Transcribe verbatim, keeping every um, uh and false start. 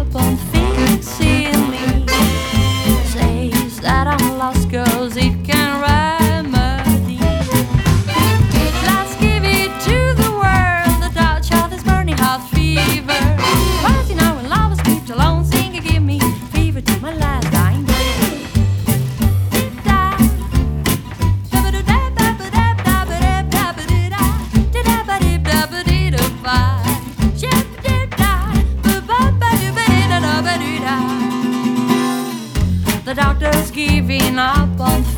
up on fixing me. Says that I'm lost 'cause it can remedy. Let's give it to the world, the touch of this burning heart fever. Rising now when lovers keep alone, singing, give me fever to my last dying day. The doctor's giving up on